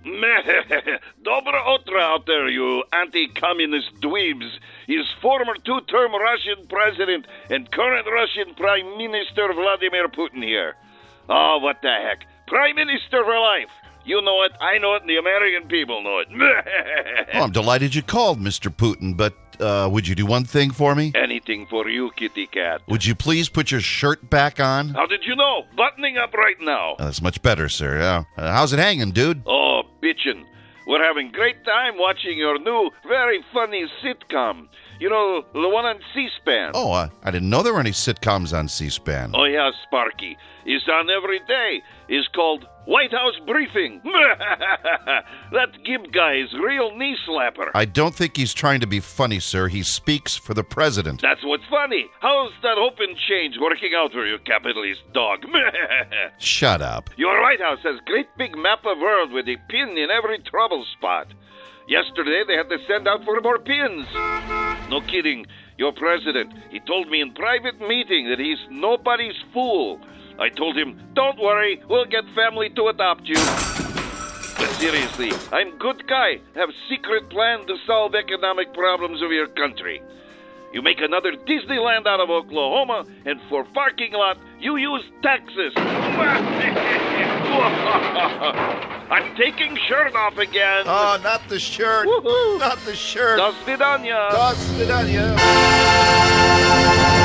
Dobro utro out there, you anti-communist dweebs. Is former two-term Russian president and current Russian Prime Minister Vladimir Putin here. Oh, what the heck. Prime Minister for life. You know it, I know it, and the American people know it. Oh, I'm delighted you called, Mr. Putin, but would you do one thing for me? Anything for you, kitty cat. Would you please put your shirt back on? How did you know? Buttoning up right now. That's much better, sir. Yeah. How's it hanging, dude? Oh, bitchin'. We're having great time watching your new, very funny sitcom. You know, the one on C-SPAN. Oh, I didn't know there were any sitcoms on C-SPAN. Oh, yeah, Sparky. It's on every day. It's called White House Briefing. That Gibb guy is real knee slapper. I don't think he's trying to be funny, sir. He speaks for the president. That's what's funny. How's that open change working out for you, capitalist dog? Shut up. Your White House has great big map of world with a pin in every trouble spot. Yesterday, they had to send out for more pins. No kidding. Your president, he told me in private meeting that he's nobody's fool. I told him, don't worry, we'll get family to adopt you. But seriously, I'm good guy. Have secret plan to solve economic problems of your country. You make another Disneyland out of Oklahoma, and for parking lot, you use taxes. I'm taking shirt off again. Oh, not the shirt. Woohoo. Not the shirt. До свидания. До свидания.